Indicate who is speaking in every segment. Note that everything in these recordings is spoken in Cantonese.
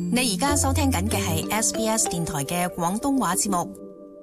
Speaker 1: 你而家收聽緊嘅係 SBS 電台嘅廣東話節目。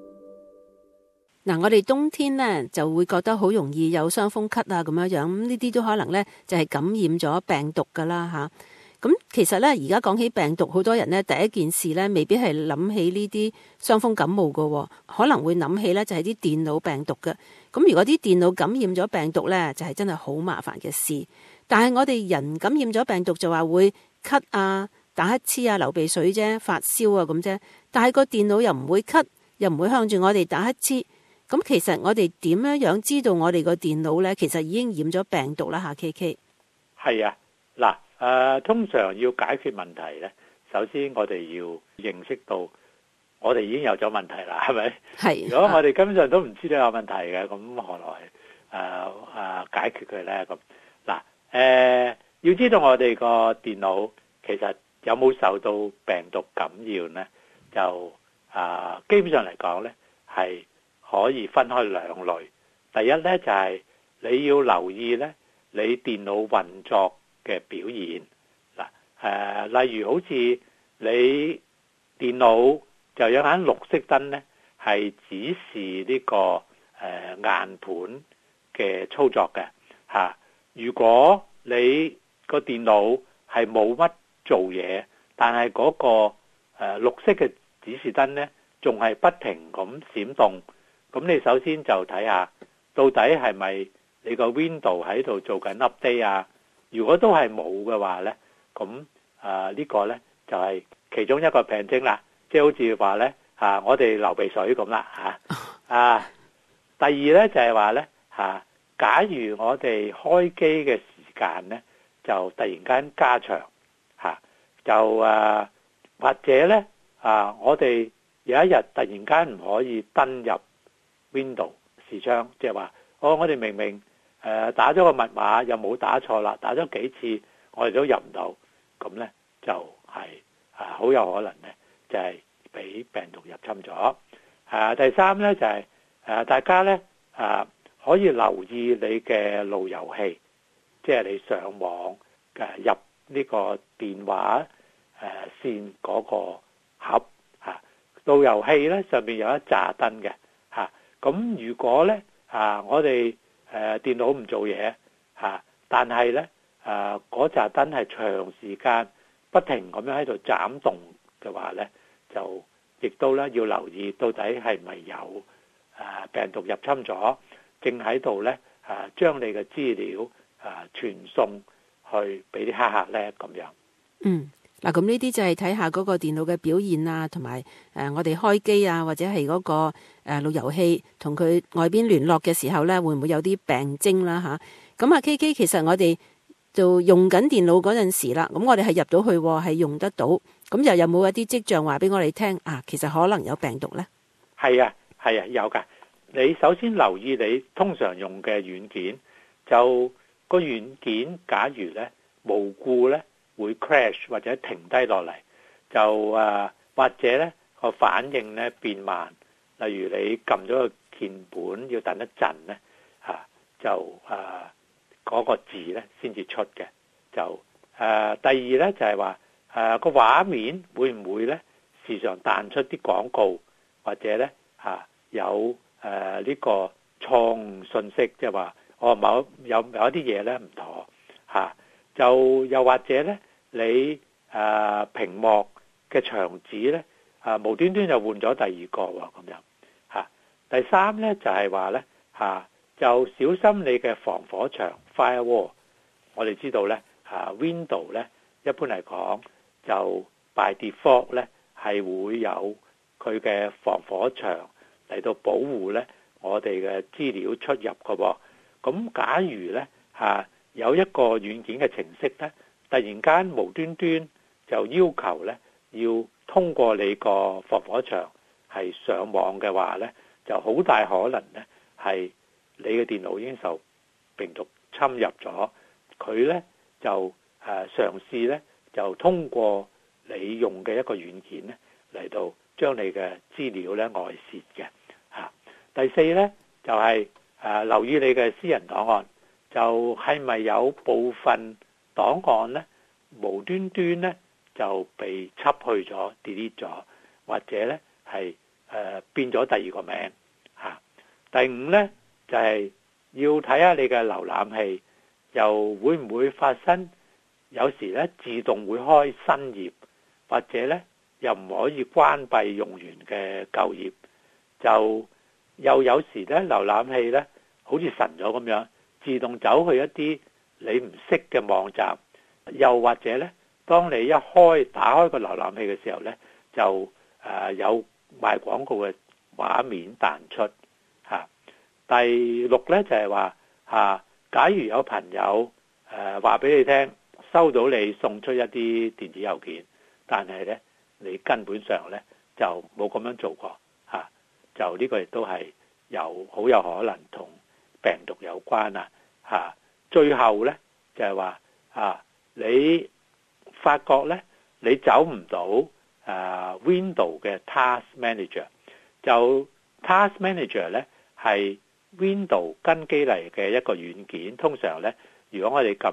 Speaker 2: 嗱，我哋冬天呢就會覺得好容易有傷風咳啊咁樣樣，咁呢啲都可能呢就係感染咗病毒噶啦吓。咁其實呢，而家講起病毒，好多人呢第一件事呢未必係諗起呢啲傷風感冒噶，可能會諗起呢就係啲電腦病毒嘅。咁如果啲電腦感染咗病毒呢，就係真係好麻煩嘅事。但係我哋人感染咗病毒就話會咳啊、打乞嗤啊、流鼻水啫、發燒啊咁啫。但係個電腦又唔會咳，又唔會向住我哋打乞嗤。咁其實我哋點樣知道我哋個電腦呢？其實已經染咗病毒啦吓 KK。
Speaker 3: 係啊，嗱，通常要解決問題呢，首先我哋要認識到我哋已經有咗問題啦，係咪？
Speaker 2: 係。
Speaker 3: 如果我哋根本上都唔知道有問題嘅，咁何來解決佢呢？咁嗱，要知道我哋個電腦其實有冇受到病毒感染呢？就基本上嚟講呢，係可以分開兩類。第一呢，就係你要留意呢，你電腦運作嘅表現嗱，例如好似你電腦就有盞綠色燈呢，係指示呢個硬盤嘅操作嘅嚇。如果你個電腦係冇乜做嘢，但係嗰個綠色嘅指示燈呢，仲係不停咁閃動。咁你首先就睇下，到底係咪你個 Window 喺度做緊 update 啊？如果都係冇嘅話呢，咁呢個呢就係其中一個病徵啦。即係好似話呢，我哋流鼻水咁啦嚇。第二呢就係話呢，假如我哋開機嘅時間呢就突然間加長嚇，就或者呢我哋有一日突然間唔可以登入Window 視窗，即係話，我哋明明打咗個密碼又冇打錯啦，打咗幾次我哋都入唔到，咁呢就係好有可能呢就係俾病毒入侵咗。第三呢就係大家呢可以留意你嘅路由器，即係你上網入呢個電話線嗰個盒路由器呢上面有一紮燈嘅。咁如果咧我哋電腦唔做嘢但係咧嗰紮燈係長時間不停咁樣喺度斬動嘅話咧，就亦都咧要留意到底係咪有病毒入侵咗，正喺度咧將你嘅資料傳送去俾啲黑客咧咁樣。
Speaker 2: 嗱，咁呢啲就係睇下嗰個電腦嘅表現啊，同埋我哋開機啊，或者係嗰個路由器同佢外邊聯絡嘅時候呢，會唔會有啲病徵啦吓？咁KK，其實我哋就用緊電腦嗰陣時啦，咁我哋係入到去係用得到，咁又有冇一啲跡象話俾我哋聽其實可能有病毒呢？
Speaker 3: 係啊，有噶。你首先留意你通常用嘅軟件，就個軟件假如呢無故呢會 crash 或者停低落嚟，就或者咧個反應咧變慢，例如你撳咗個鍵盤要等一陣咧就嗰個字咧先至出嘅。就第二咧就係話個畫面會唔會咧時常彈出啲廣告，或者咧有呢個錯誤信息，即係話有一啲嘢咧唔妥就又或者咧你屏幕嘅牆紙咧無端端就換咗第二個喎，咁樣第三咧就係話咧就小心你嘅防火牆 firewall。我哋知道咧Window 咧一般嚟講就 by default 咧係會有佢嘅防火牆嚟到保護咧我哋嘅資料出入嘅喎。咁假如咧有一個軟件嘅程式咧突然間無端端就要求咧要通過你個防火牆係上網嘅話咧，就好大可能咧係你嘅電腦已經受病毒侵入咗，佢咧就嘗試咧就通過你用嘅一個軟件咧嚟到將你嘅資料咧外泄嘅第四咧就係留意你嘅私人檔案，就係咪有部分檔案咧無端端咧就被輯去咗 delete 咗，或者咧係變咗第二個名嚇。第五咧就係要睇下你嘅瀏覽器又會唔會發生有時咧自動會開新頁，或者咧又唔可以關閉用完嘅舊頁，就又有時咧瀏覽器咧好似神咗咁樣，自動走去一啲你唔識嘅網站，又或者咧當你一打開個瀏覽器嘅時候咧，就有賣廣告嘅畫面彈出嚇。第六咧就係話假如有朋友話俾你聽收到你送出一啲電子郵件，但係咧你根本上咧就冇咁樣做過嚇，就呢個亦都係好有可能同病毒有關嚇。最後咧就係話你發覺咧你走唔到Windows 嘅 Task Manager， 就 Task Manager 咧係 Windows 跟機嚟嘅一個軟件。通常咧如果我哋撳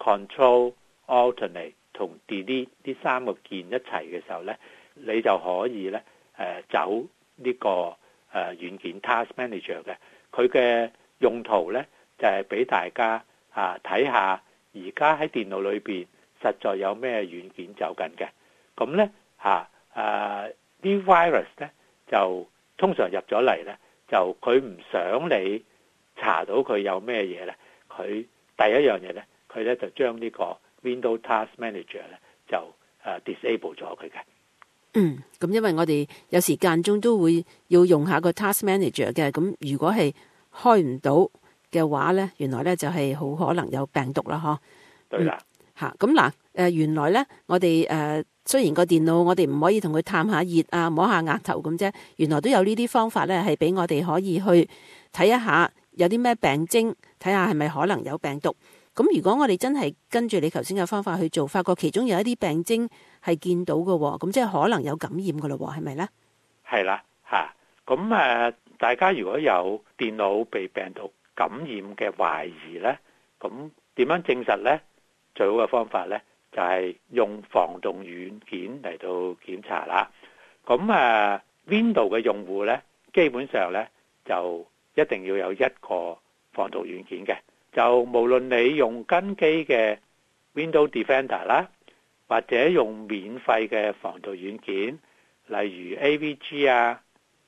Speaker 3: Control、Alternate 同 Delete 呢三個鍵一齊嘅時候咧，你就可以咧走呢個軟件 Task Manager 嘅。佢嘅用途咧就係俾大家睇下而家喺電腦裏邊實在有咩軟件走緊嘅。咁咧啲 virus 咧就通常入咗嚟咧，就佢唔想你查到佢有咩嘢咧，佢第一樣嘢咧，佢咧就將呢個 Windows Task Manager 咧就disable 咗佢嘅。
Speaker 2: 咁因為我哋有時間中都會要用下個 Task Manager 嘅，咁如果係開唔到嘅話咧，原來咧就係好可能有病毒啦，嗬。
Speaker 3: 對啦。
Speaker 2: 咁嗱，原來咧我哋雖然個電腦我哋唔可以同佢探下熱啊，摸下額頭咁啫，原來都有呢啲方法咧，係俾我哋可以去睇一下有啲咩病徵，睇下係咪可能有病毒。咁如果我哋真係跟住你頭先嘅方法去做，發覺其中有一啲病徵係見到嘅，咁即係可能有感染嘅咯，係咪咧？
Speaker 3: 係啦，咁大家如果有電腦被病毒感染嘅懷疑咧，咁點樣證實咧？最好嘅方法咧就係用防毒軟件嚟到檢查啦。咁Windows 嘅用戶咧，基本上咧就一定要有一個防毒軟件嘅。就無論你用跟機嘅 Windows Defender 啦，或者用免費嘅防毒軟件，例如 AVG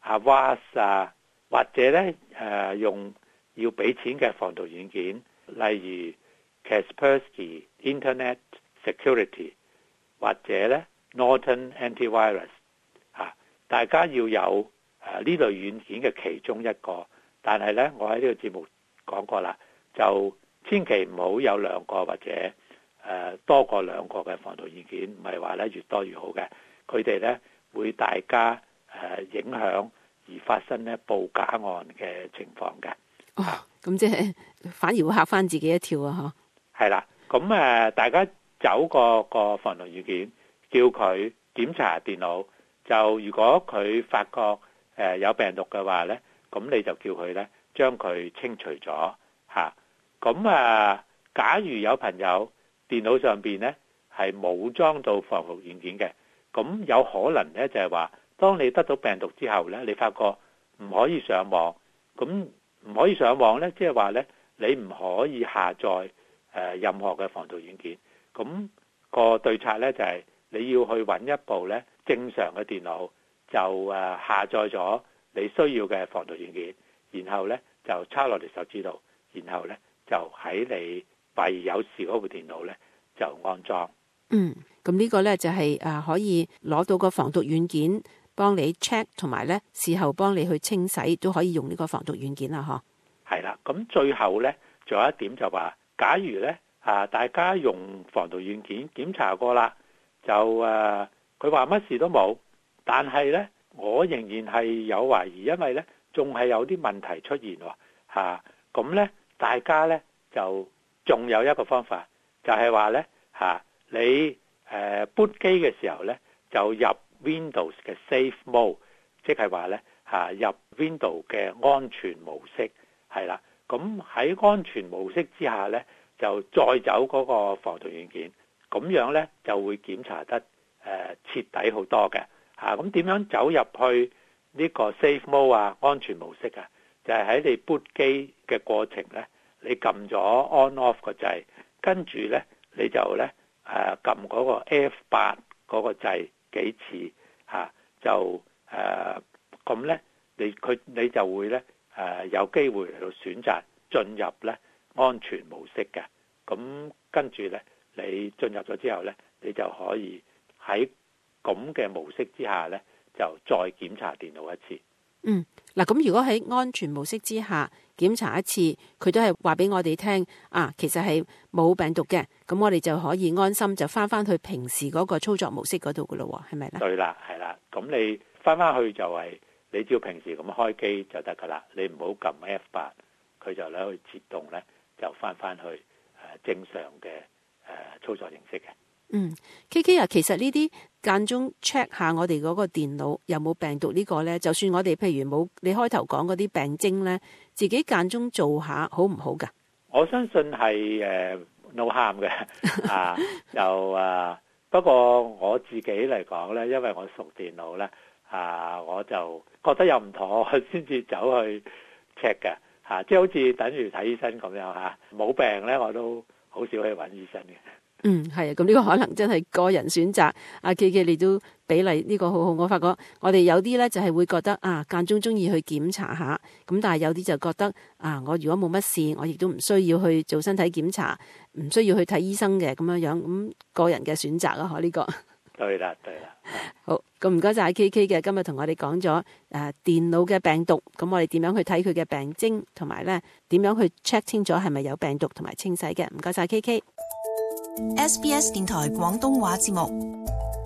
Speaker 3: Avast 或者咧用要俾錢嘅防毒軟件，例如 Kaspersky Internet Security 或者咧 Norton Antivirus 大家要有呢類軟件嘅其中一個。但係咧，我喺呢個節目講過啦，就千祈唔好有兩個或者多過兩個嘅防毒軟件，唔係話咧越多越好嘅。佢哋咧會大家影響而發生咧報假案嘅情況嘅。
Speaker 2: 咁即係反而會嚇翻自己一跳啊！
Speaker 3: 係啦，咁大家走個防毒軟件，叫佢檢查電腦，就如果佢發覺有病毒嘅話咧，咁你就叫佢咧將佢清除咗嚇。咁假如有朋友電腦上邊咧係冇裝到防毒軟件嘅，咁有可能咧就係話，當你得到病毒之後咧，你發覺唔可以上網，咁唔可以上網咧，即係話咧你唔可以下載任何嘅防毒軟件。咁個對策咧就係你要去揾一部咧正常嘅電腦，就下載咗你需要嘅防毒軟件，然後咧就插落你手指度，然後咧就喺你懷疑有事嗰部電腦咧就安裝。
Speaker 2: 咁呢個咧就係可以攞到個防毒軟件幫你 check， 同埋咧事後幫你去清洗，都可以用呢個防毒軟件啦，嗬。係
Speaker 3: 啦，咁最後咧仲有一點就話，假如咧大家用防毒軟件檢查過啦，就佢話乜事都冇，但係咧我仍然係有懷疑，因為咧仲係有啲問題出現喎。咁咧大家咧就仲有一個方法，就係話咧你boot 機嘅時候咧就入 Windows 嘅 Safe Mode， 即係話咧入 Windows 嘅安全模式，係啦。咁喺安全模式之下咧，就再走嗰個防毒軟件，咁樣咧就會檢查得徹底好多嘅嚇。咁點樣走入去呢個 safe mode 啊，安全模式啊？就係喺你 boot 機嘅過程咧，你撳咗 on off 個掣，跟住咧你就咧撳嗰個 F8嗰個掣幾次嚇，就咁咧你就會咧有機會嚟到選擇進入咧安全模式嘅。咁跟住咧你進入咗之後咧，你就可以喺咁嘅模式之下咧，就再檢查電腦一次。
Speaker 2: 嗱，咁如果喺安全模式之下檢查一次，佢都係話俾我哋聽其實係冇病毒嘅，咁我哋就可以安心就翻去平時嗰個操作模式嗰度噶咯，係咪咧？
Speaker 3: 對啦，係啦，咁你翻去就係你只要平時咁開機就得噶啦，你唔好撳 F8，佢就咧去自動咧就翻去正常嘅操作形式嘅。
Speaker 2: KK 其實呢啲間中 check 下我哋嗰個電腦有冇病毒呢個呢，就算我哋譬如冇你開頭講嗰啲病徵呢，自己間中做下好唔好噶？
Speaker 3: 我相信係no harm 嘅就不過我自己嚟講呢，因為我熟電腦呢，我就覺得有唔妥，我先至走去 check 嘅即係好似等於睇醫生咁樣冇病呢，我都好少去揾醫生嘅。
Speaker 2: 係啊，咁呢個可能真係個人選擇。KK 你都比例呢個好好，我發覺我哋有啲呢就係會覺得間中中意去檢查下，咁但係有啲就覺得我如果冇乜事，我亦都唔需要去做身體檢查，唔需要去睇醫生嘅咁樣，咁個人嘅選擇啊，呢個。
Speaker 3: 對啦。
Speaker 2: 好，咁唔該晒 KK 嘅，今日同我哋講咗電腦嘅病毒，咁我哋點樣去睇佢嘅病徵，同埋呢點樣去 check 清楚係咪有病毒同埋清洗嘅，唔該晒 KK。
Speaker 1: SBS 電台廣東話節目。